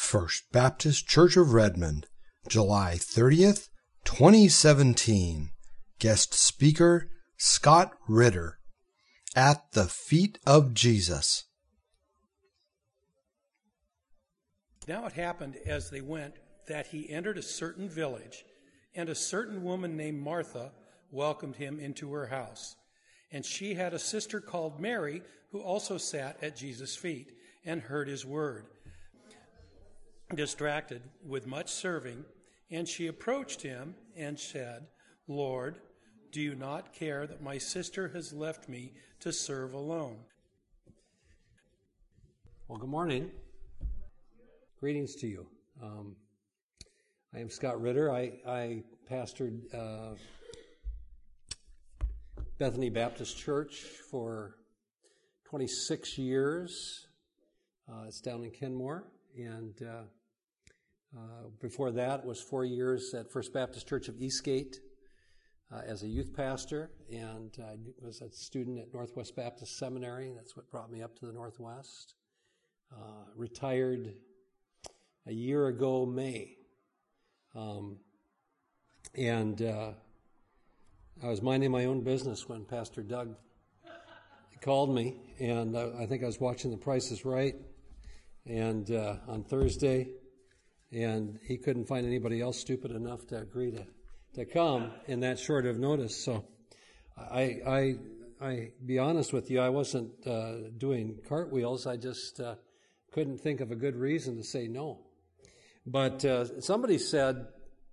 First Baptist Church of Redmond, July 30th, 2017. Guest speaker, Scott Ritter. At the Feet of Jesus. Now it happened as they went that he entered a certain village, and a certain woman named Martha welcomed him into her house. And she had a sister called Mary, who also sat at Jesus' feet and heard his word. Distracted with much serving, and she approached him and said, "Lord, do you not care that my sister has left me to serve alone?" Well, good morning. Greetings to you. I am Scott Ritter. I pastored Bethany Baptist Church for 26 years. It's down in Kenmore. And before that was 4 years at First Baptist Church of Eastgate as a youth pastor. And I was a student at Northwest Baptist Seminary. That's what brought me up to the Northwest. Retired a year ago, May. I was minding my own business when Pastor Doug called me, and I think I was watching The Price is Right, and on Thursday, and he couldn't find anybody else stupid enough to agree to come in that short of notice. So I be honest with you, I wasn't doing cartwheels. I just couldn't think of a good reason to say no. But somebody said,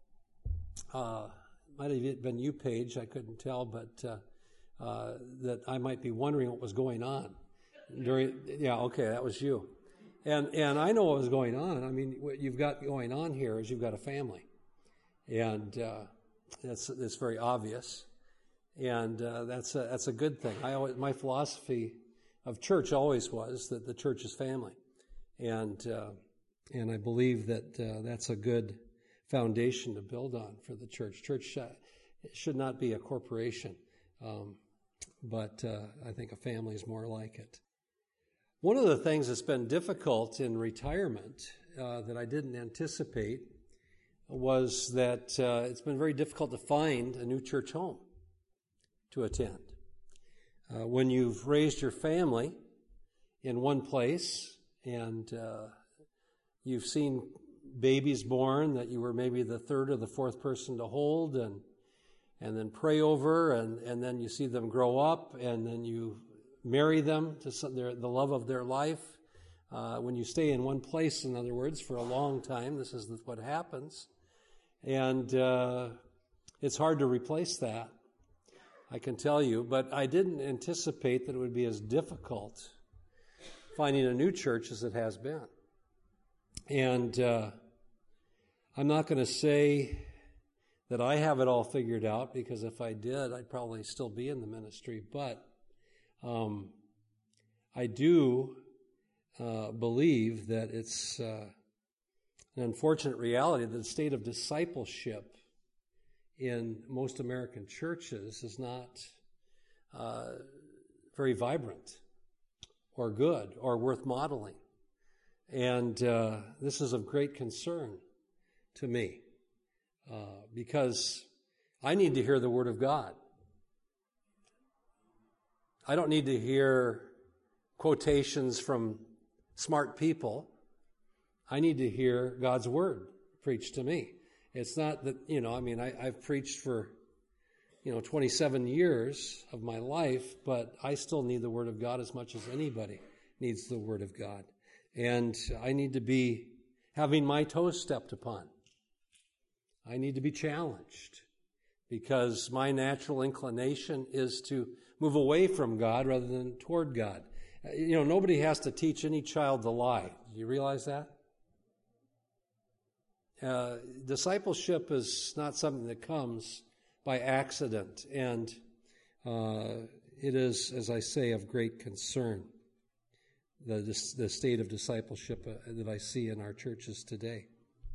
might have been you, Paige, I couldn't tell, but that I might be wondering what was going on. That was you. And I know what was going on. I mean, what you've got going on here is you've got a family. And that's very obvious. And that's a good thing. My philosophy of church always was that the church is family. And I believe that that's a good foundation to build on for the church. Church should not be a corporation, but I think a family is more like it. One of the things that's been difficult in retirement that I didn't anticipate was that it's been very difficult to find a new church home to attend. When you've raised your family in one place and you've seen babies born that you were maybe the third or the fourth person to hold and then pray over, and then you see them grow up, and then you marry them to the love of their life. When you stay in one place, in other words, for a long time, this is what happens. And it's hard to replace that, I can tell you. But I didn't anticipate that it would be as difficult finding a new church as it has been. And I'm not going to say that I have it all figured out, because if I did, I'd probably still be in the ministry. But I do believe that it's an unfortunate reality that the state of discipleship in most American churches is not very vibrant or good or worth modeling. And this is of great concern to me because I need to hear the Word of God. I don't need to hear quotations from smart people. I need to hear God's Word preached to me. It's not that, I've preached for, 27 years of my life, but I still need the Word of God as much as anybody needs the Word of God. And I need to be having my toes stepped upon. I need to be challenged because my natural inclination is to move away from God rather than toward God. Nobody has to teach any child to lie. Do you realize that? Discipleship is not something that comes by accident, and it is, as I say, of great concern. The state of discipleship that I see in our churches today.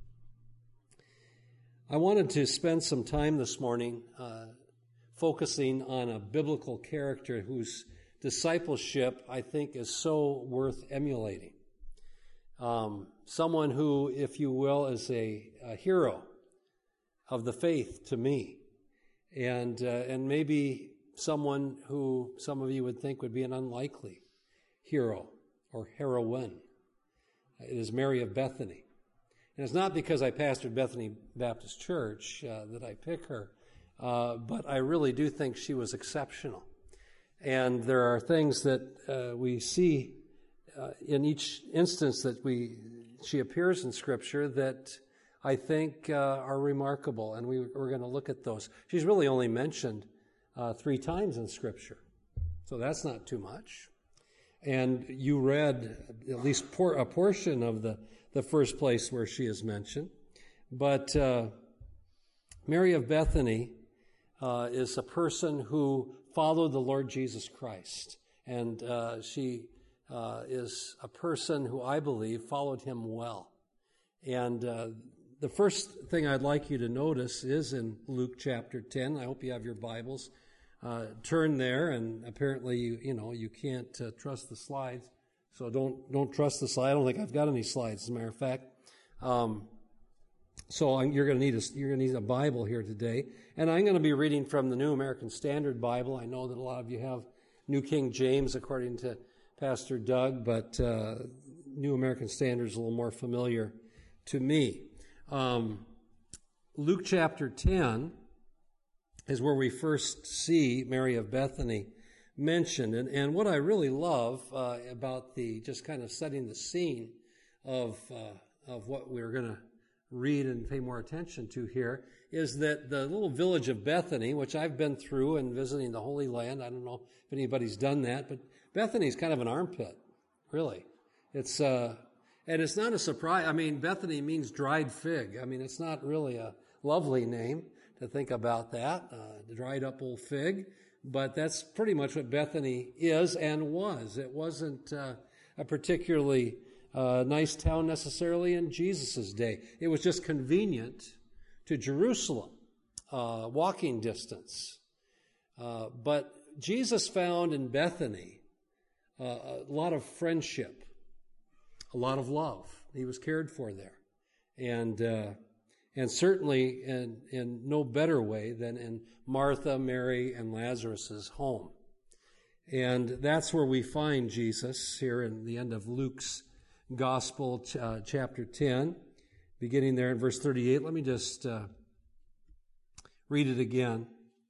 I wanted to spend some time this morning focusing on a biblical character whose discipleship I think is so worth emulating. someone who, if you will, is a hero of the faith to me, and maybe someone who some of you would think would be an unlikely hero or heroine. It is Mary of Bethany. And it's not because I pastored Bethany Baptist Church that I pick her, but I really do think she was exceptional. And there are things that we see in each instance that she appears in Scripture that I think are remarkable, and we're going to look at those. She's really only mentioned 3 times in Scripture, so that's not too much. And you read at least a portion of the first place where she is mentioned. But Mary of Bethany is a person who followed the Lord Jesus Christ. And she is a person who I believe followed him well. And the first thing I'd like you to notice is in Luke chapter 10. I hope you have your Bibles. Turn there, and apparently you can't trust the slides, so don't trust the slide. I don't think I've got any slides, as a matter of fact. So you're going to need a Bible here today, and I'm going to be reading from the New American Standard Bible. I know that a lot of you have New King James, according to Pastor Doug, but New American Standard is a little more familiar to me. Luke chapter 10 is where we first see Mary of Bethany mentioned. And what I really love about the just kind of setting the scene of what we're going to read and pay more attention to here is that the little village of Bethany, which I've been through and visiting the Holy Land. I don't know if anybody's done that, but Bethany is kind of an armpit, really. It's and it's not a surprise. I mean, Bethany means dried fig. I mean, it's not really a lovely name to think about that, the dried up old fig, but that's pretty much what Bethany is and was. It wasn't a particularly nice town necessarily in Jesus' day. It was just convenient to Jerusalem, walking distance. But Jesus found in Bethany a lot of friendship, a lot of love. He was cared for there. And certainly in no better way than in Martha, Mary, and Lazarus' home. And that's where we find Jesus here in the end of Luke's Gospel, chapter 10, beginning there in verse 38. Let me just read it again.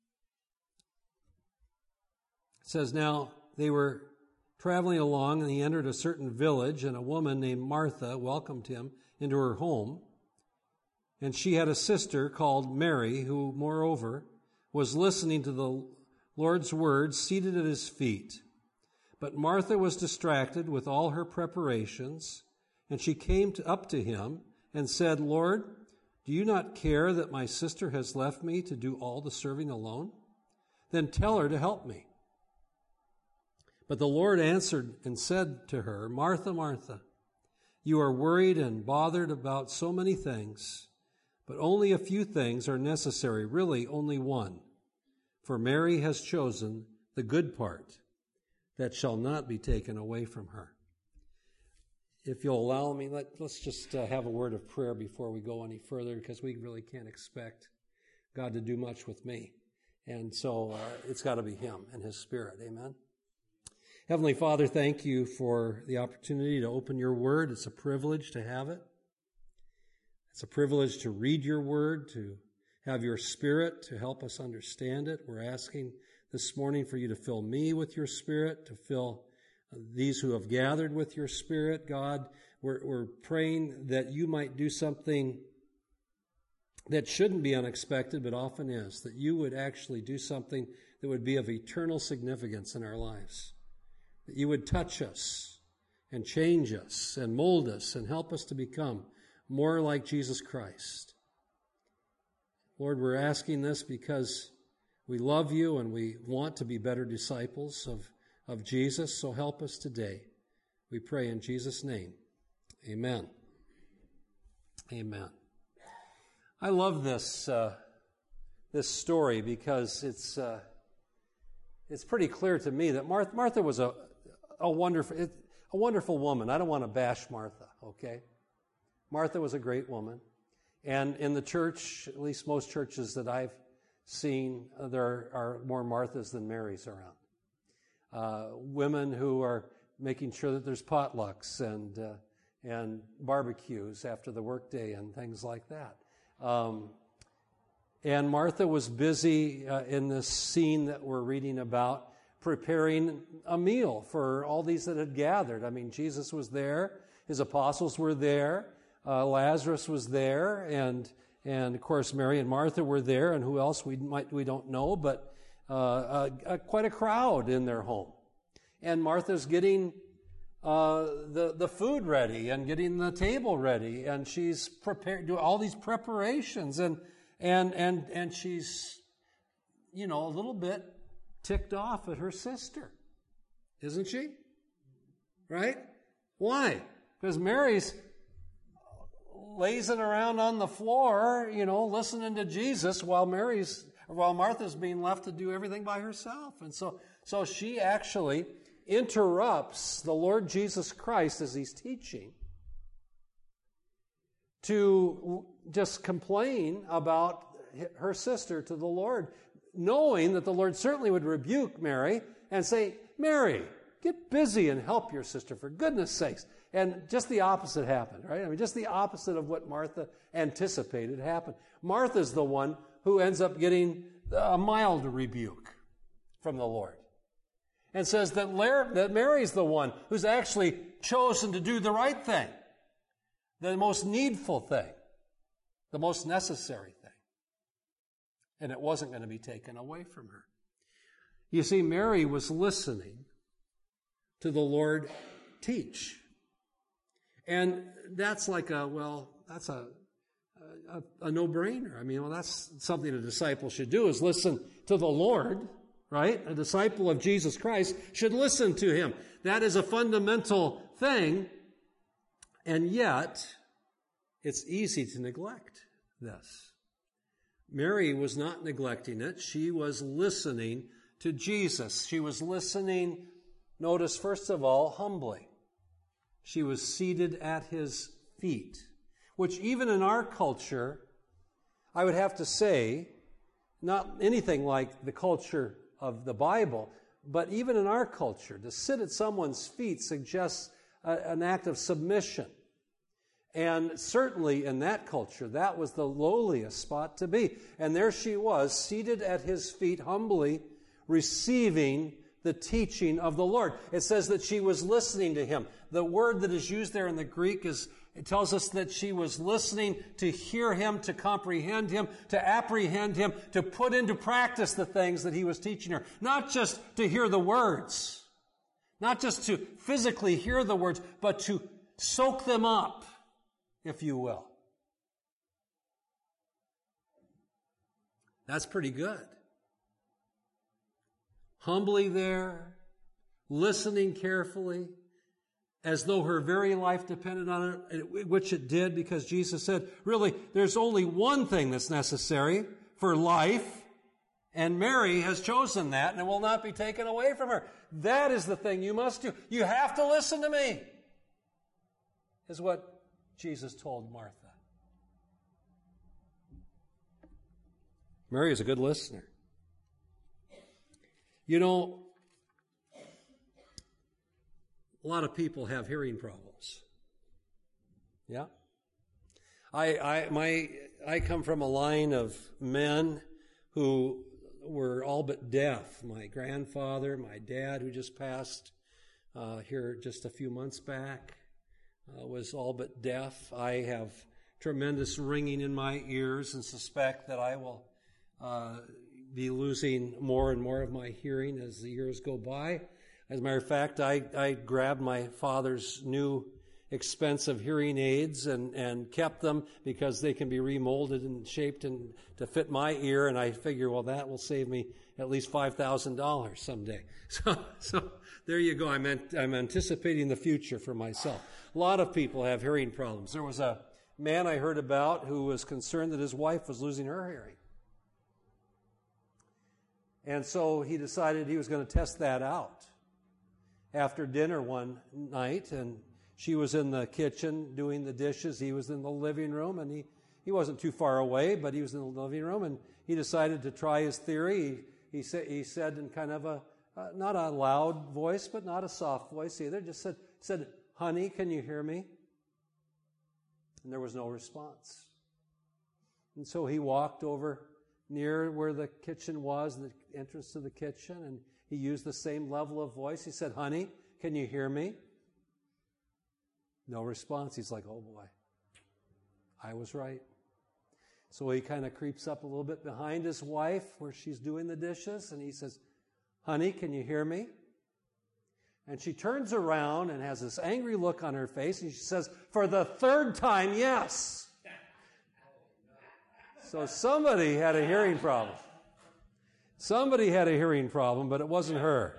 It says, "Now they were traveling along, and he entered a certain village, and a woman named Martha welcomed him into her home. And she had a sister called Mary, who, moreover, was listening to the Lord's words, seated at his feet. But Martha was distracted with all her preparations, and she came up to him and said, 'Lord, do you not care that my sister has left me to do all the serving alone? Then tell her to help me.' But the Lord answered and said to her, 'Martha, Martha, you are worried and bothered about so many things, but only a few things are necessary, really only one. For Mary has chosen the good part that shall not be taken away from her.'" If you'll allow me, let's just have a word of prayer before we go any further, because we really can't expect God to do much with me. And so it's got to be him and his Spirit. Amen. Heavenly Father, thank you for the opportunity to open your word. It's a privilege to have it. It's a privilege to read your word, to have your Spirit to help us understand it. We're asking this morning for you to fill me with your Spirit, to fill these who have gathered with your Spirit. God, we're praying that you might do something that shouldn't be unexpected, but often is, that you would actually do something that would be of eternal significance in our lives, that you would touch us and change us and mold us and help us to become more like Jesus Christ. Lord, we're asking this because we love you and we want to be better disciples of Jesus, so help us today. We pray in Jesus' name. Amen. Amen. I love this story because it's pretty clear to me that Martha was a wonderful woman. I don't want to bash Martha. okay? Martha was a great woman. And in the church, at least most churches that I've seen, there are more Marthas than Marys around. Women who are making sure that there's potlucks and barbecues after the workday and things like that. And Martha was busy in this scene that we're reading about, preparing a meal for all these that had gathered. I mean, Jesus was there, his apostles were there, Lazarus was there, and of course Mary and Martha were there, and who else we don't know, but quite a crowd in their home. And Martha's getting the food ready and getting the table ready, and she's prepared, do all these preparations, and she's, a little bit ticked off at her sister, isn't she? Right? Why? Because Mary's lazing around on the floor, listening to Jesus while Martha's being left to do everything by herself. And so she actually interrupts the Lord Jesus Christ as he's teaching to just complain about her sister to the Lord, knowing that the Lord certainly would rebuke Mary and say, Mary, get busy and help your sister, for goodness sakes. And just the opposite happened, right? I mean, just the opposite of what Martha anticipated happened. Martha's the one who ends up getting a mild rebuke from the Lord. And says that Mary's the one who's actually chosen to do the right thing, the most needful thing, the most necessary thing. And it wasn't going to be taken away from her. You see, Mary was listening to the Lord teach. And that's like that's a no-brainer. I mean, that's something a disciple should do, is listen to the Lord, right? A disciple of Jesus Christ should listen to him. That is a fundamental thing. And yet, it's easy to neglect this. Mary was not neglecting it. She was listening to Jesus. She was listening, notice first of all, humbly. She was seated at his feet, which even in our culture, I would have to say, not anything like the culture of the Bible, but even in our culture, to sit at someone's feet suggests an act of submission. And certainly in that culture, that was the lowliest spot to be. And there she was, seated at his feet, humbly receiving the teaching of the Lord. It says that she was listening to him. The word that is used there in the Greek it tells us that she was listening to hear him, to comprehend him, to apprehend him, to put into practice the things that he was teaching her. Not just to hear the words, not just to physically hear the words, but to soak them up, if you will. That's pretty good. Humbly there, listening carefully, as though her very life depended on it, which it did, because Jesus said, really, there's only one thing that's necessary for life, and Mary has chosen that, and it will not be taken away from her. That is the thing you must do. You have to listen to me, is what Jesus told Martha. Mary is a good listener. A lot of people have hearing problems. Yeah? I come from a line of men who were all but deaf. My grandfather, my dad, who just passed here just a few months back, was all but deaf. I have tremendous ringing in my ears and suspect that I will be losing more and more of my hearing as the years go by. As a matter of fact, I grabbed my father's new expensive hearing aids and kept them because they can be remolded and shaped and to fit my ear, and I figure, well, that will save me at least $5,000 someday. So there you go. I'm anticipating the future for myself. A lot of people have hearing problems. There was a man I heard about who was concerned that his wife was losing her hearing. And so he decided he was going to test that out after dinner one night, and She was in the kitchen doing the dishes. He was in the living room, and he wasn't too far away, but he was in the living room, and he decided to try his theory. He said in kind of a, not a loud voice, but not a soft voice either, just said, "Honey, can you hear me?" And there was no response. And so he walked over near where the kitchen was, the entrance to the kitchen, and he used the same level of voice. He said, "Honey, can you hear me?" No response. He's like, "Oh boy, I was right." So he kind of creeps up a little bit behind his wife where she's doing the dishes, and he says, "Honey, can you hear me?" And she turns around and has this angry look on her face, and she says, "For the third time, yes." So somebody had a hearing problem. Somebody had a hearing problem, but it wasn't her.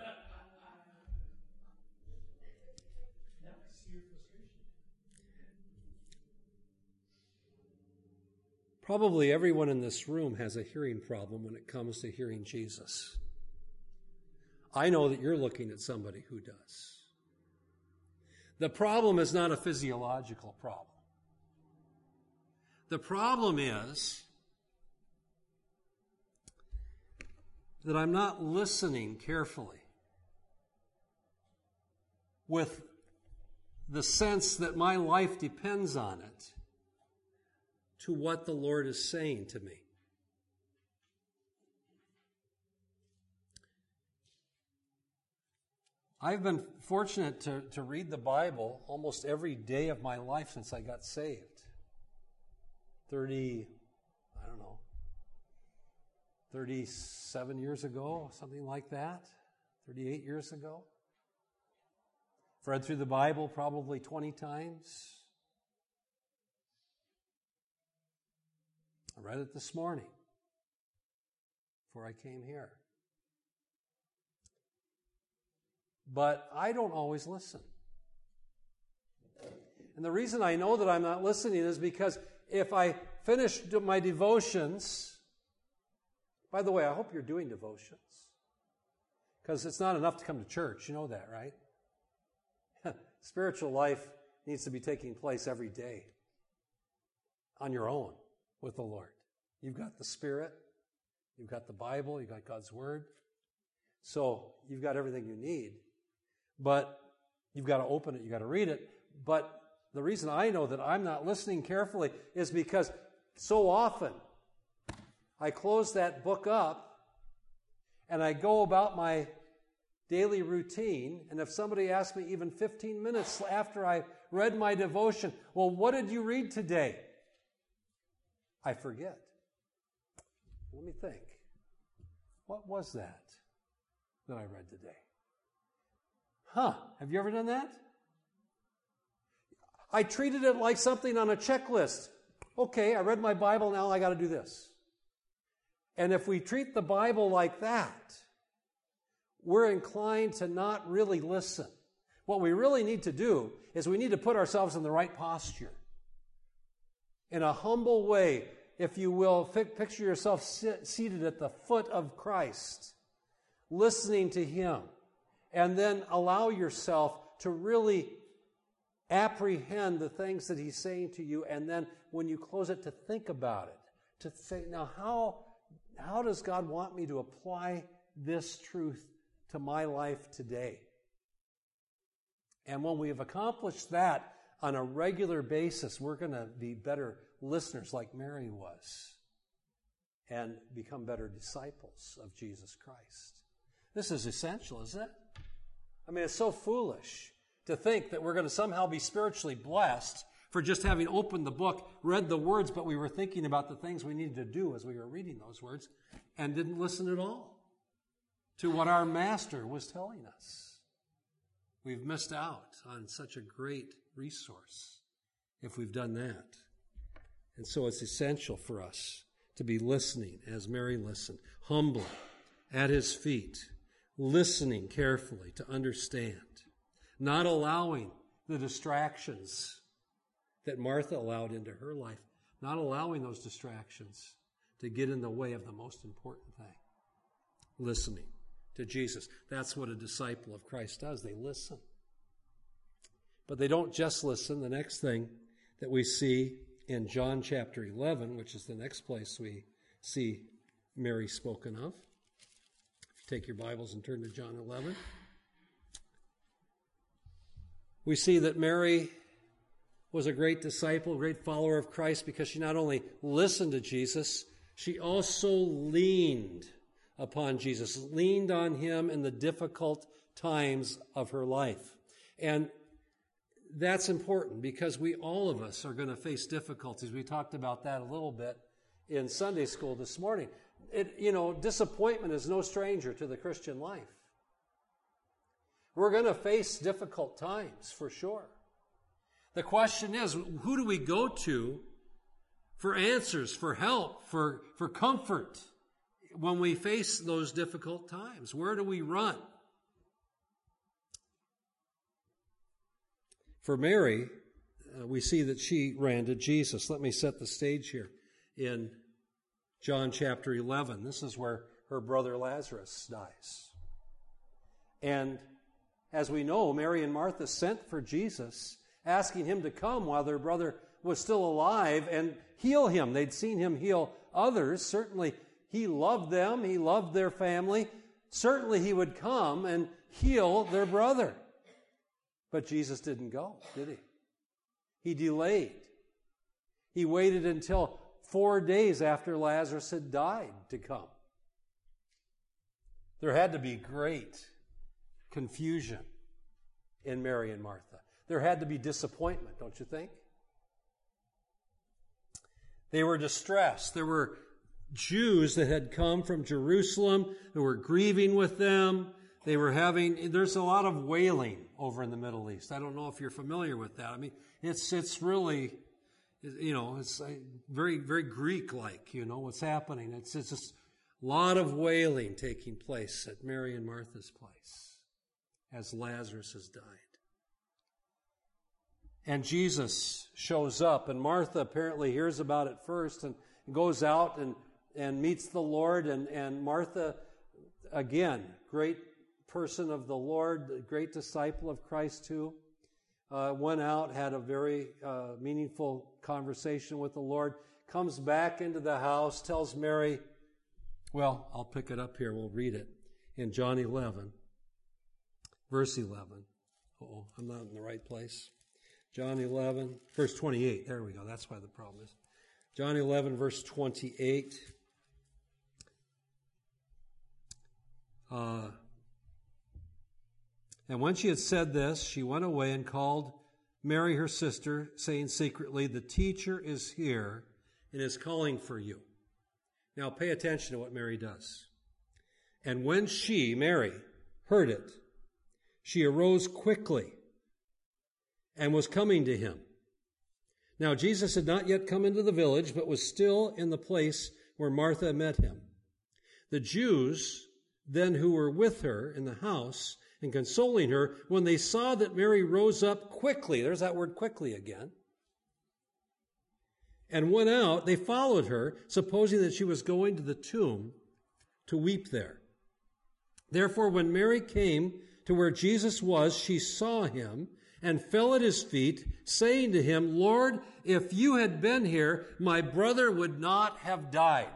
Probably everyone in this room has a hearing problem when it comes to hearing Jesus. I know that you're looking at somebody who does. The problem is not a physiological problem. The problem is that I'm not listening carefully with the sense that my life depends on it to what the Lord is saying to me. I've been fortunate to read the Bible almost every day of my life since I got saved. 37 years ago, something like that. 38 years ago. I've read through the Bible probably 20 times. I read it this morning before I came here. But I don't always listen. And the reason I know that I'm not listening is because if I finish my devotions, by the way, I hope you're doing devotions, because it's not enough to come to church. You know that, right? Spiritual life needs to be taking place every day on your own with the Lord. You've got the Spirit, you've got the Bible, you've got God's Word. So you've got everything you need. But you've got to open it, you've got to read it. But the reason I know that I'm not listening carefully is because so often I close that book up and I go about my daily routine, and if somebody asks me even 15 minutes after I read my devotion, "Well, what did you read today?" I forget. Let me think. What was that I read today? Have you ever done that? I treated it like something on a checklist. Okay, I read my Bible, now I got to do this. And if we treat the Bible like that, we're inclined to not really listen. What we really need to do is we need to put ourselves in the right posture. In a humble way, if you will, picture yourself seated at the foot of Christ, listening to Him, and then allow yourself to really apprehend the things that He's saying to you, and then when you close it, to think about it. To say, now how does God want me to apply this truth to my life today? And when we have accomplished that on a regular basis, we're going to be better listeners like Mary was and become better disciples of Jesus Christ. This is essential, isn't it? I mean, it's so foolish to think that we're going to somehow be spiritually blessed for just having opened the book, read the words, but we were thinking about the things we needed to do as we were reading those words and didn't listen at all to what our Master was telling us. We've missed out on such a great resource if we've done that. And so it's essential for us to be listening as Mary listened, humbly at His feet, listening carefully to understand, not allowing the distractions that Martha allowed into her life, not allowing those distractions to get in the way of the most important thing, listening to Jesus. That's what a disciple of Christ does. They listen. But they don't just listen. The next thing that we see in John chapter 11, which is the next place we see Mary spoken of. If you take your Bibles and turn to John 11. We see that Mary was a great disciple, a great follower of Christ, because she not only listened to Jesus, she also leaned upon Jesus, leaned on him in the difficult times of her life. And that's important because all of us are going to face difficulties. We talked about that a little bit in Sunday school this morning. Disappointment is no stranger to the Christian life. We're going to face difficult times for sure. The question is, who do we go to for answers, for help, for comfort when we face those difficult times? Where do we run? For Mary, we see that she ran to Jesus. Let me set the stage here in John chapter 11. This is where her brother Lazarus dies. And as we know, Mary and Martha sent for Jesus, asking him to come while their brother was still alive and heal him. They'd seen him heal others. Certainly, he loved them. He loved their family. Certainly, he would come and heal their brother. But Jesus didn't go, did he? He delayed. He waited until 4 days after Lazarus had died to come. There had to be great confusion in Mary and Martha. There had to be disappointment, don't you think? They were distressed. There were Jews that had come from Jerusalem who were grieving with them. There's a lot of wailing over in the Middle East. I don't know if you're familiar with that. I mean, it's really, it's very, very Greek-like, what's happening. It's just a lot of wailing taking place at Mary and Martha's place as Lazarus has died. And Jesus shows up, and Martha apparently hears about it first and goes out and meets the Lord. And Martha, again, great person of the Lord, great disciple of Christ too, went out, had a very meaningful conversation with the Lord, comes back into the house, tells Mary, well, I'll pick it up here, we'll read it in John 11. Verse 11. I'm not in the right place. John 11, verse 28. There we go. That's why the problem is. John 11, verse 28. And when she had said this, she went away and called Mary, her sister, saying secretly, the teacher is here and is calling for you. Now pay attention to what Mary does. And when she, Mary, heard it, she arose quickly and was coming to him. Now Jesus had not yet come into the village, but was still in the place where Martha met him. The Jews then who were with her in the house and consoling her, when they saw that Mary rose up quickly, there's that word quickly again, and went out, they followed her, supposing that she was going to the tomb to weep there. Therefore, when Mary came to where Jesus was, she saw him and fell at his feet, saying to him, Lord, if you had been here, my brother would not have died.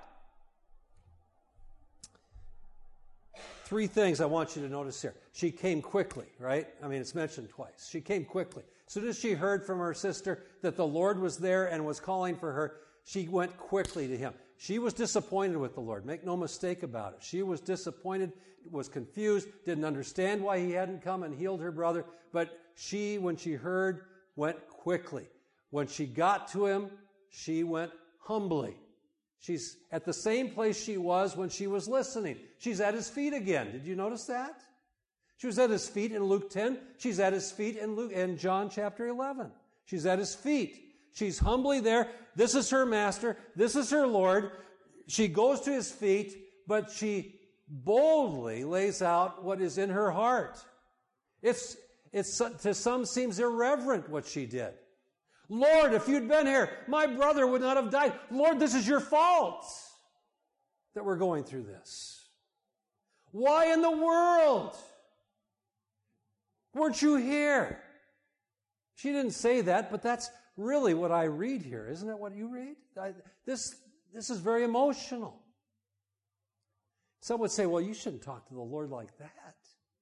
Three things I want you to notice here. She came quickly, right? I mean, it's mentioned twice. She came quickly. As soon as she heard from her sister that the Lord was there and was calling for her, she went quickly to him. She was disappointed with the Lord. Make no mistake about it. She was disappointed, was confused, didn't understand why he hadn't come and healed her brother. But she, when she heard, went quickly. When she got to him, she went humbly. She's at the same place she was when she was listening. She's at his feet again. Did you notice that? She was at his feet in Luke 10. She's at his feet in John chapter 11. She's at his feet. She's humbly there. This is her master. This is her Lord. She goes to his feet, but she boldly lays out what is in her heart. It's to some seems irreverent what she did. Lord, if you'd been here, my brother would not have died. Lord, this is your fault that we're going through this. Why in the world weren't you here? She didn't say that, but that's really what I read here. Isn't it what you read? This is very emotional. Some would say, well, you shouldn't talk to the Lord like that.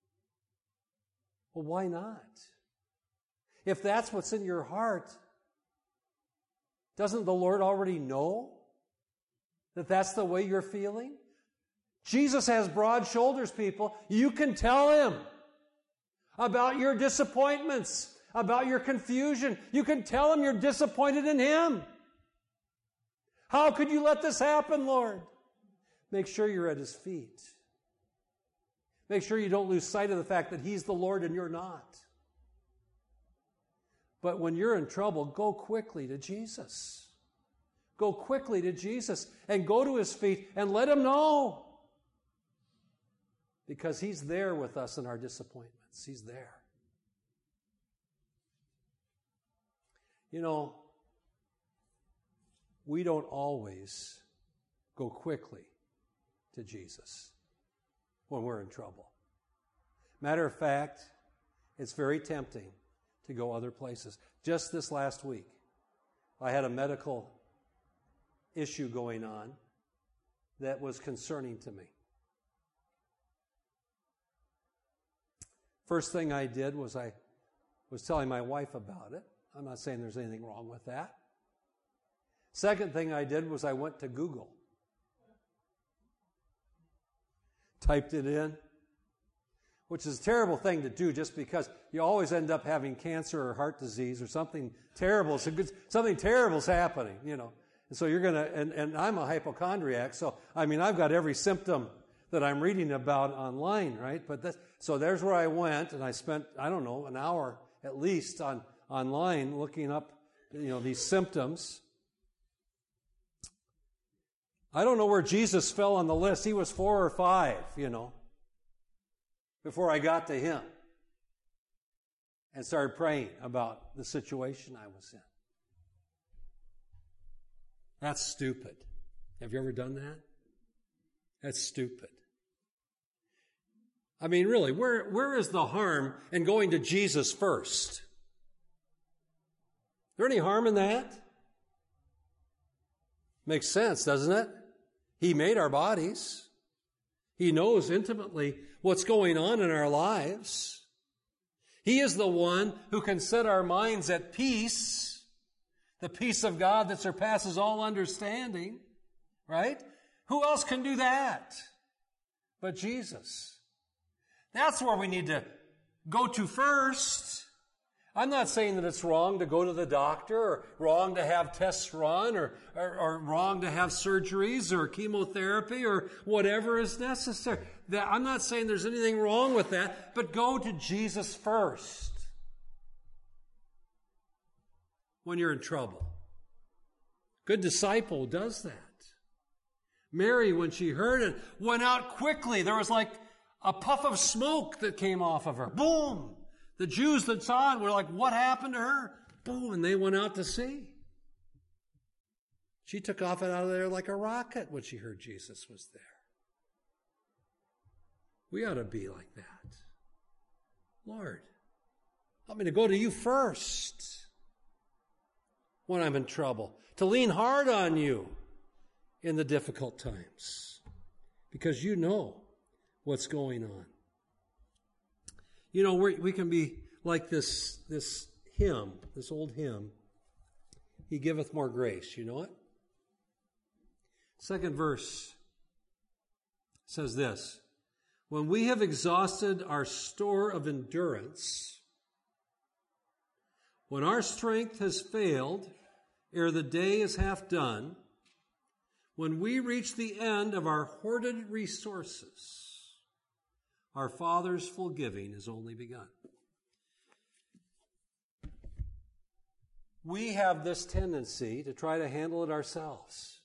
Well, why not? If that's what's in your heart, doesn't the Lord already know that that's the way you're feeling? Jesus has broad shoulders, people. You can tell Him about your disappointments, about your confusion. You can tell Him you're disappointed in Him. How could you let this happen, Lord? Make sure you're at His feet. Make sure you don't lose sight of the fact that He's the Lord and you're not. But when you're in trouble, go quickly to Jesus. Go quickly to Jesus and go to His feet and let Him know. Because He's there with us in our disappointments. He's there. You know, we don't always go quickly to Jesus when we're in trouble. Matter of fact, it's very tempting to go other places. Just this last week, I had a medical issue going on that was concerning to me. First thing I did was I was telling my wife about it. I'm not saying there's anything wrong with that. Second thing I did was I went to Google. Typed it in, which is a terrible thing to do just because you always end up having cancer or heart disease or something terrible. Something terrible's happening, you know. And so you're going to, and I'm a hypochondriac, so I've got every symptom that I'm reading about online, right? So there's where I went, and I spent, an hour at least online looking up, these symptoms. I don't know where Jesus fell on the list. He was 4 or 5, before I got to Him and started praying about the situation I was in. That's stupid. Have you ever done that? That's stupid. Really, where is the harm in going to Jesus first? Is there any harm in that? Makes sense, doesn't it? He made our bodies. He knows intimately what's going on in our lives. He is the one who can set our minds at peace, the peace of God that surpasses all understanding, right? Who else can do that but Jesus? That's where we need to go to first. I'm not saying that it's wrong to go to the doctor or wrong to have tests run or wrong to have surgeries or chemotherapy or whatever is necessary. I'm not saying there's anything wrong with that, but go to Jesus first when you're in trouble. Good disciple does that. Mary, when she heard it, went out quickly. There was like a puff of smoke that came off of her. Boom! The Jews that saw it were like, what happened to her? Boom, and they went out to see. She took off out of there like a rocket when she heard Jesus was there. We ought to be like that. Lord, help me to go to you first when I'm in trouble, to lean hard on you in the difficult times, because you know what's going on. We can be like this hymn, this old hymn, He giveth more grace. You know it? Second verse says this: when we have exhausted our store of endurance, when our strength has failed ere the day is half done, when we reach the end of our hoarded resources, our Father's full giving is only begun. We have this tendency to try to handle it ourselves.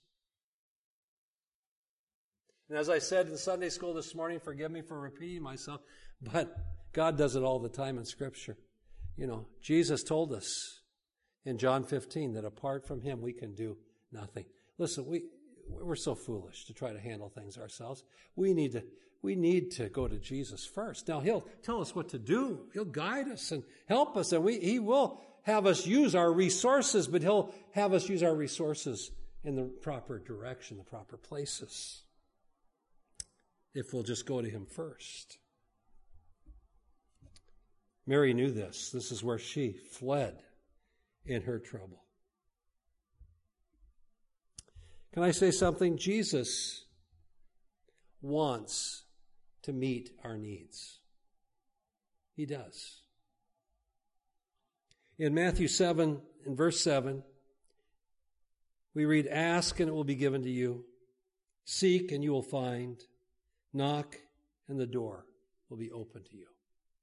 And as I said in Sunday school this morning, forgive me for repeating myself, but God does it all the time in Scripture. Jesus told us in John 15 that apart from Him we can do nothing. Listen, we're so foolish to try to handle things ourselves. We need to go to Jesus first. Now, He'll tell us what to do. He'll guide us and help us, and He will have us use our resources, but He'll have us use our resources in the proper direction, the proper places, if we'll just go to Him first. Mary knew this. This is where she fled in her trouble. Can I say something? Jesus wants to meet our needs. He does. In Matthew 7, in verse 7, we read, "Ask and it will be given to you. Seek and you will find. Knock and the door will be open to you."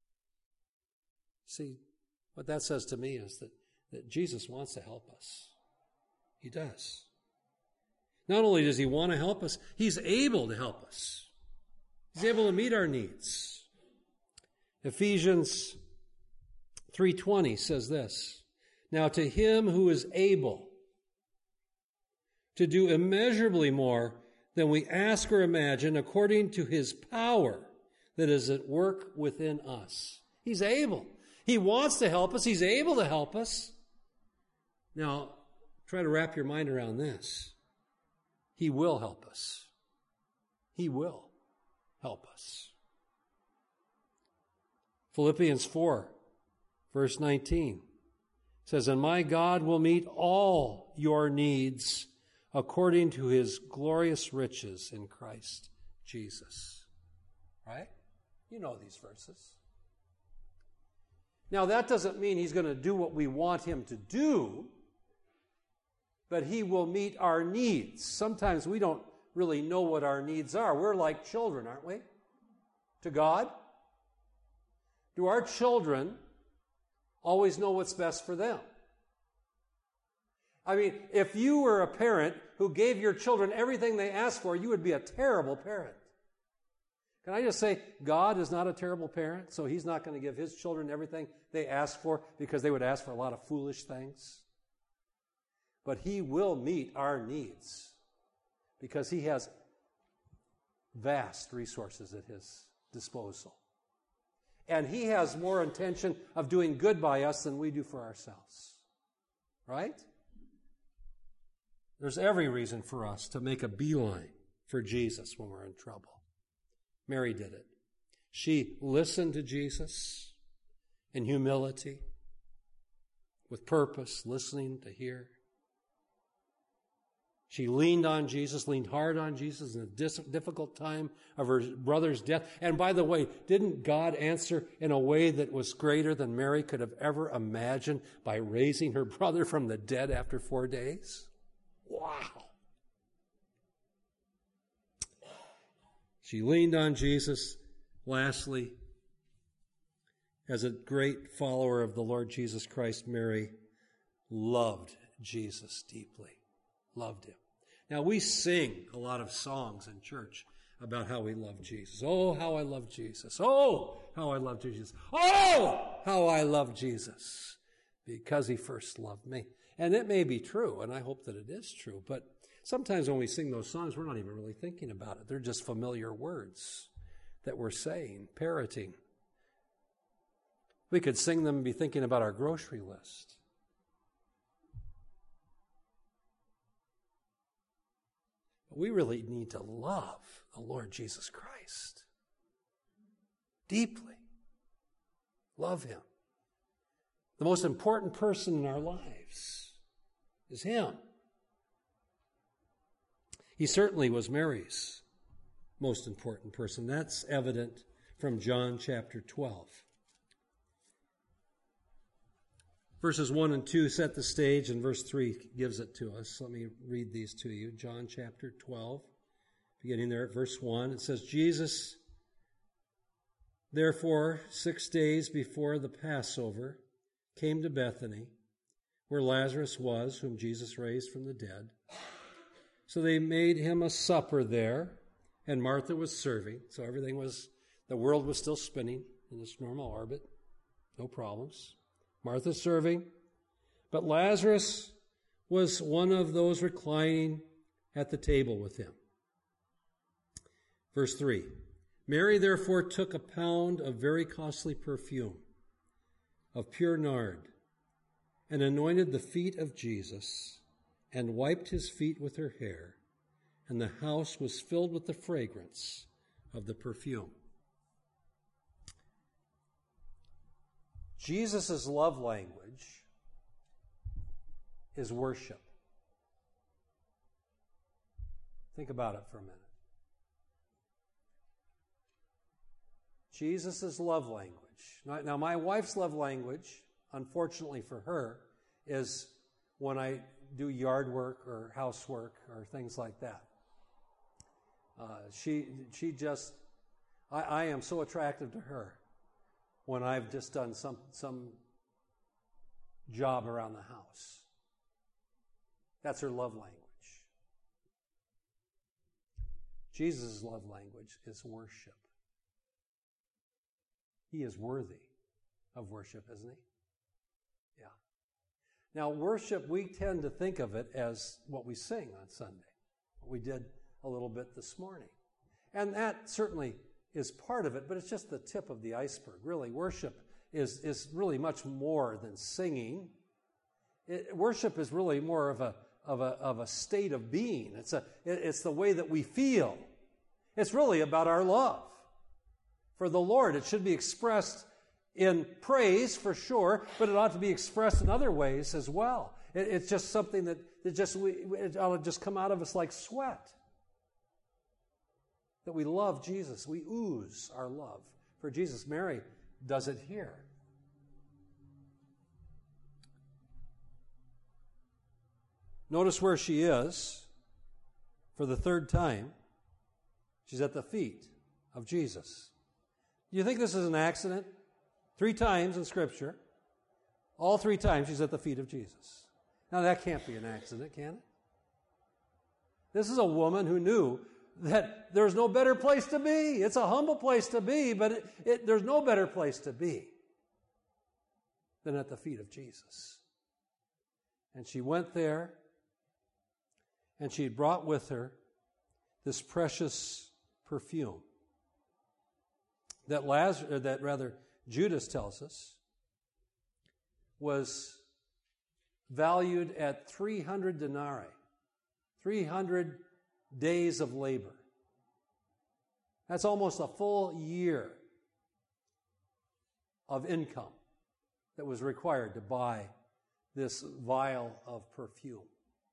See, what that says to me is that Jesus wants to help us. He does. Not only does He want to help us, He's able to help us. He's able to meet our needs. Ephesians 3:20 says this, "Now to Him who is able to do immeasurably more than we ask or imagine, according to His power that is at work within us." He's able. He wants to help us. He's able to help us. Now, try to wrap your mind around this. He will help us. He will help us. Philippians 4, verse 19 says, "And my God will meet all your needs according to His glorious riches in Christ Jesus." Right? You know these verses. Now, that doesn't mean He's going to do what we want Him to do, but He will meet our needs. Sometimes we don't really know what our needs are. We're like children, aren't we? To God. Do our children always know what's best for them? I mean, if you were a parent who gave your children everything they asked for, you would be a terrible parent. Can I just say, God is not a terrible parent, so He's not going to give His children everything they ask for because they would ask for a lot of foolish things. But He will meet our needs because He has vast resources at His disposal. And He has more intention of doing good by us than we do for ourselves. Right? There's every reason for us to make a beeline for Jesus when we're in trouble. Mary did it. She listened to Jesus in humility, with purpose, listening to hear. She leaned on Jesus, leaned hard on Jesus in a difficult time of her brother's death. And by the way, didn't God answer in a way that was greater than Mary could have ever imagined by raising her brother from the dead after 4 days? Wow. She leaned on Jesus. Lastly, as a great follower of the Lord Jesus Christ, Mary loved Jesus deeply. Loved Him. Now, we sing a lot of songs in church about how we love Jesus. Oh, how I love Jesus. Oh, how I love Jesus. Oh, how I love Jesus. Because He first loved me. And it may be true, and I hope that it is true, but sometimes when we sing those songs, we're not even really thinking about it. They're just familiar words that we're saying, parroting. We could sing them and be thinking about our grocery list. But we really need to love the Lord Jesus Christ deeply. Love Him. The most important person in our lives is Him. He certainly was Mary's most important person. That's evident from John chapter 12. Verses 1 and 2 set the stage, and verse 3 gives it to us. Let me read these to you. John chapter 12, beginning there at verse 1. It says, "Jesus, therefore, 6 days before the Passover, came to Bethany, where Lazarus was, whom Jesus raised from the dead. So they made Him a supper there, and Martha was serving." So the world was still spinning in its normal orbit. No problems. Martha serving. But Lazarus was one of those reclining at the table with Him. Verse 3. "Mary therefore took a pound of very costly perfume, of pure nard, and anointed the feet of Jesus and wiped his feet with her hair, and the house was filled with the fragrance of the perfume. Jesus' love language is worship. Think about it for a minute. Jesus' love language. Now, my wife's love language, unfortunately for her, is when I do yard work or housework or things like that. She just, I am so attractive to her when I've just done some job around the house. That's her love language. Jesus' love language is worship. He is worthy of worship, isn't he? Yeah. Now, worship, we tend to think of it as what we sing on Sunday. What we did a little bit this morning. And that certainly is part of it, but it's just the tip of the iceberg. Really, worship is really much more than singing. Worship is really more of a state of being. It's the way that we feel. It's really about our love for the Lord. It should be expressed in praise for sure, but it ought to be expressed in other ways as well. It's just something that it ought to just come out of us like sweat. That we love Jesus. We ooze our love for Jesus. Mary does it here. Notice where she is for the third time. She's at the feet of Jesus. Do you think this is an accident? 3 times in Scripture. All 3 times she's at the feet of Jesus. Now that can't be an accident, can it? This is a woman who knew that there's no better place to be. It's a humble place to be, but there's no better place to be than at the feet of Jesus. And she went there, and she brought with her this precious perfume that Judas tells us was valued at 300 denarii, 300 days of labor. That's almost a full year of income that was required to buy this vial of perfume.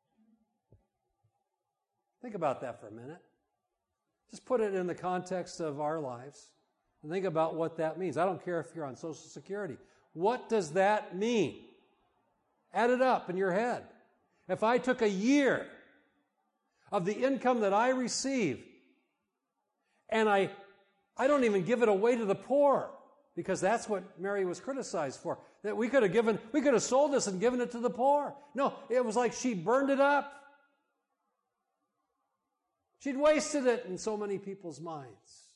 Think about that for a minute. Just put it in the context of our lives and think about what that means. I don't care if you're on Social Security. What does that mean? Add it up in your head. If I took a year of the income that I receive and I don't even give it away to the poor, because that's what Mary was criticized for. That we could have sold this and given it to the poor. No, it was like she burned it up. She'd wasted it in so many people's minds.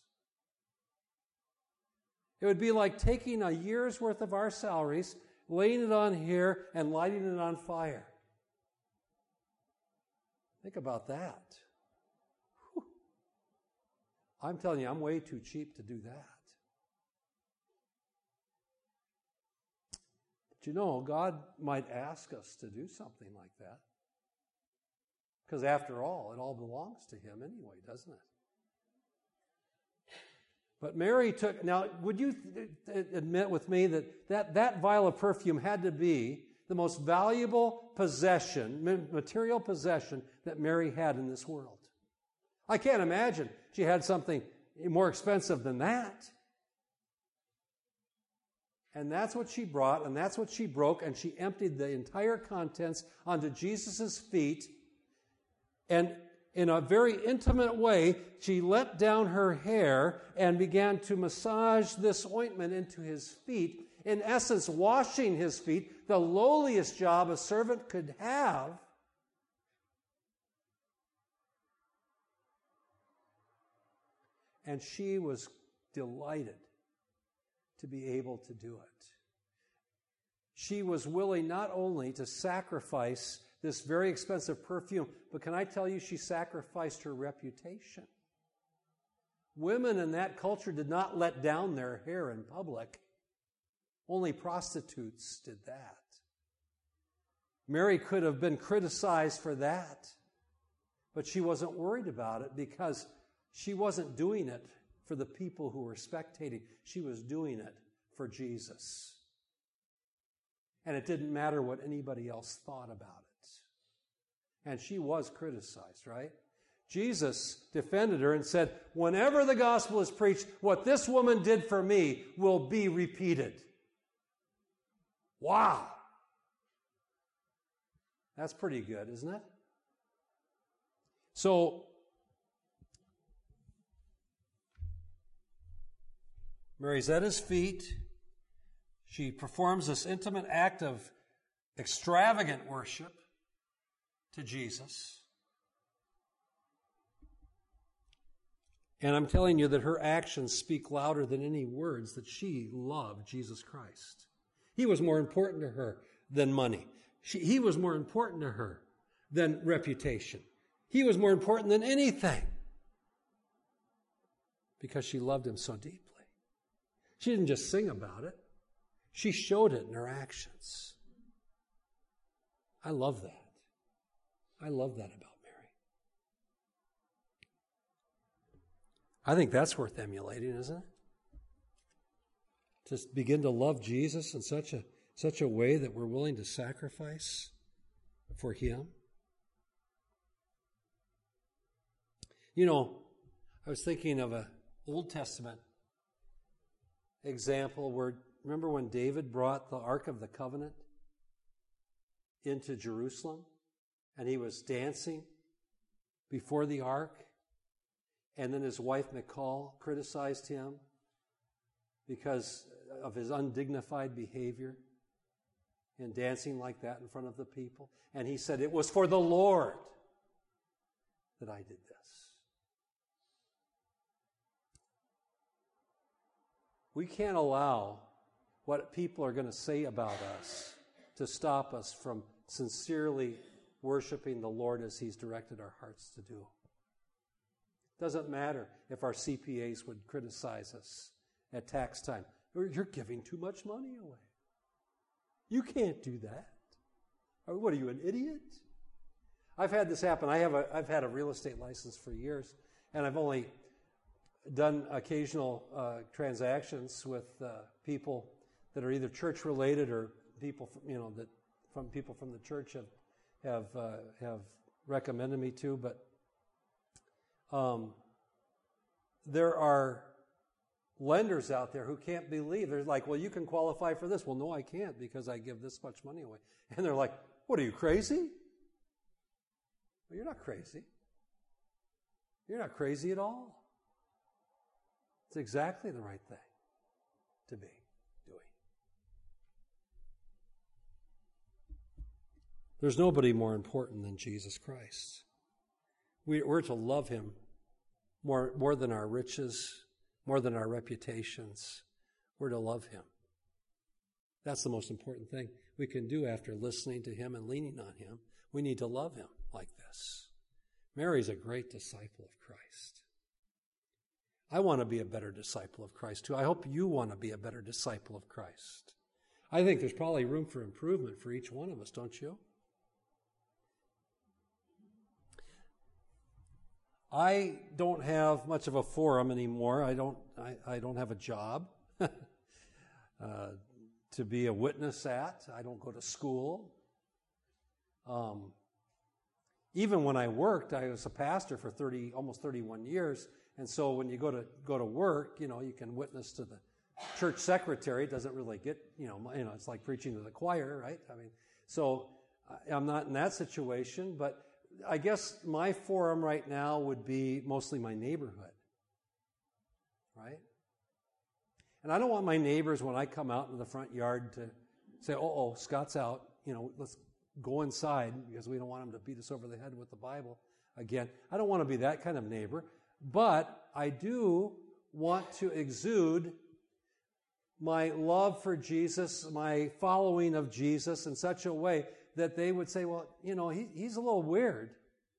It would be like taking a year's worth of our salaries, laying it on here, and lighting it on fire. Think about that. Whew. I'm telling you, I'm way too cheap to do that. But you know, God might ask us to do something like that. Because after all, it all belongs to Him anyway, doesn't it? But Mary took... Now, would you admit with me that vial of perfume had to be the most valuable possession, material possession that Mary had in this world? I can't imagine she had something more expensive than that. And that's what she brought, and that's what she broke, and she emptied the entire contents onto Jesus' feet. And in a very intimate way, she let down her hair and began to massage this ointment into His feet, in essence, washing His feet, the lowliest job a servant could have. And she was delighted to be able to do it. She was willing not only to sacrifice this very expensive perfume, but can I tell you, she sacrificed her reputation. Women in that culture did not let down their hair in public. Only prostitutes did that. Mary could have been criticized for that, but she wasn't worried about it because she wasn't doing it for the people who were spectating. She was doing it for Jesus. And it didn't matter what anybody else thought about it. And she was criticized, right? Jesus defended her and said, whenever the gospel is preached, what this woman did for me will be repeated. Wow! That's pretty good, isn't it? So, Mary's at his feet. She performs this intimate act of extravagant worship to Jesus. And I'm telling you that her actions speak louder than any words that she loved Jesus Christ. He was more important to her than money. He was more important to her than reputation. He was more important than anything because she loved him so deeply. She didn't just sing about it. She showed it in her actions. I love that. I love that about Mary. I think that's worth emulating, isn't it? To begin to love Jesus in such a way that we're willing to sacrifice for Him. You know, I was thinking of an Old Testament example where, remember when David brought the Ark of the Covenant into Jerusalem and he was dancing before the Ark, and then his wife Michal criticized him because of his undignified behavior and dancing like that in front of the people. And he said, it was for the Lord that I did this. We can't allow what people are going to say about us to stop us from sincerely worshiping the Lord as He's directed our hearts to do. Doesn't matter if our CPAs would criticize us at tax time. You're giving too much money away. You can't do that. What are you, an idiot? I've had this happen. I've had a real estate license for years, and I've only done occasional transactions with people that are either church related or people from people from the church have recommended me to. But there are lenders out there who can't believe. They're like, well, you can qualify for this. Well, no, I can't because I give this much money away. And they're like, what, are you crazy? Well, you're not crazy. You're not crazy at all. It's exactly the right thing to be doing. There's nobody more important than Jesus Christ. We're to love Him more than our riches, more than our reputations. We're to love Him. That's the most important thing we can do after listening to Him and leaning on Him. We need to love Him like this. Mary's a great disciple of Christ. I want to be a better disciple of Christ too. I hope you want to be a better disciple of Christ. I think there's probably room for improvement for each one of us, don't you? I don't have much of a forum anymore. I don't have a job to be a witness at. I don't go to school. Even when I worked, I was a pastor for almost 31 years. And so when you go to work, you can witness to the church secretary. It doesn't really get, it's like preaching to the choir, right? So I'm not in that situation, but I guess my forum right now would be mostly my neighborhood, right? And I don't want my neighbors, when I come out into the front yard, to say, oh, Scott's out, let's go inside, because we don't want him to beat us over the head with the Bible again. I don't want to be that kind of neighbor, but I do want to exude my love for Jesus, my following of Jesus in such a way that they would say, well, he's a little weird,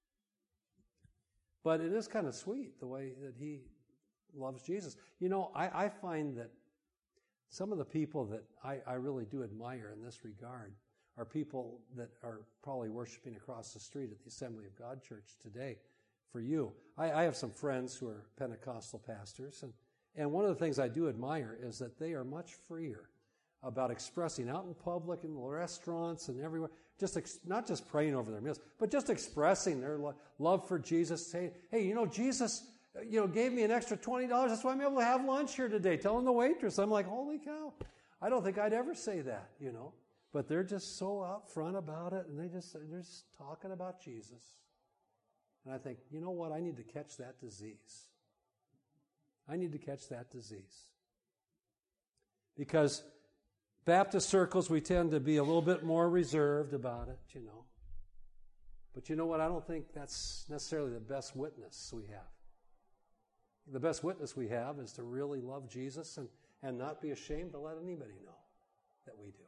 but it is kind of sweet the way that he loves Jesus. I find that some of the people that I really do admire in this regard are people that are probably worshiping across the street at the Assembly of God Church today for you. I have some friends who are Pentecostal pastors, and one of the things I do admire is that they are much freer about expressing out in public, in the restaurants and everywhere, not just praying over their meals, but just expressing their love for Jesus, saying, hey, Jesus, gave me an extra $20. That's why I'm able to have lunch here today. Telling the waitress, I'm like, holy cow. I don't think I'd ever say that, But they're just so out front about it, and they're just talking about Jesus. And I think, you know what? I need to catch that disease. I need to catch that disease. Because Baptist circles, we tend to be a little bit more reserved about it, But you know what? I don't think that's necessarily the best witness we have. The best witness we have is to really love Jesus and not be ashamed to let anybody know that we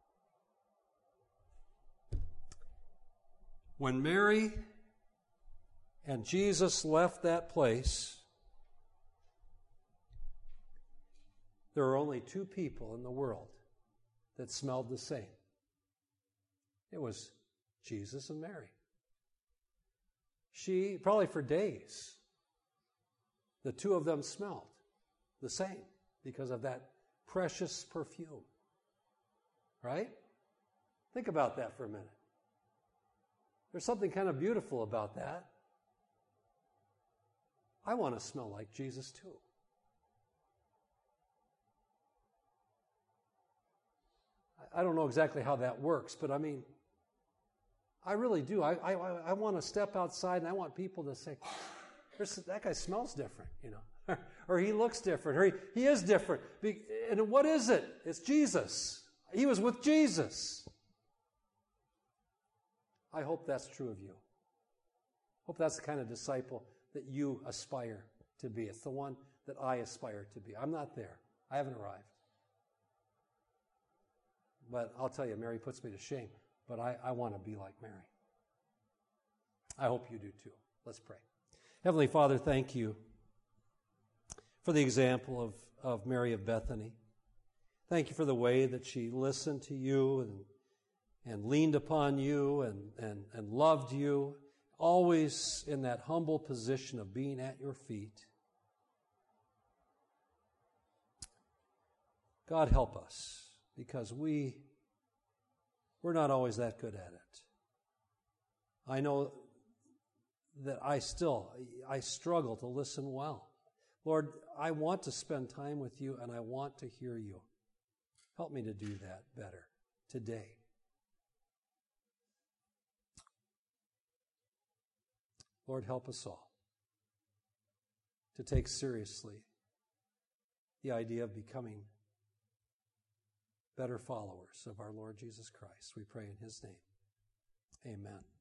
do. When Mary and Jesus left that place, there were only two people in the world that smelled the same. It was Jesus and Mary. She, probably for days, the two of them smelled the same because of that precious perfume. Right? Think about that for a minute. There's something kind of beautiful about that. I want to smell like Jesus too. I don't know exactly how that works, but I really do. I want to step outside and I want people to say, that guy smells different, or he looks different, or he is different. And what is it? It's Jesus. He was with Jesus. I hope that's true of you. Hope that's the kind of disciple that you aspire to be. It's the one that I aspire to be. I'm not there. I haven't arrived. But I'll tell you, Mary puts me to shame. But I want to be like Mary. I hope you do too. Let's pray. Heavenly Father, thank you for the example of Mary of Bethany. Thank you for the way that she listened to you and leaned upon you and loved you, always in that humble position of being at your feet. God, help us, because we're not always that good at it. I know that I struggle to listen well. Lord, I want to spend time with you and I want to hear you. Help me to do that better today. Lord, help us all to take seriously the idea of becoming better followers of our Lord Jesus Christ. We pray in His name. Amen.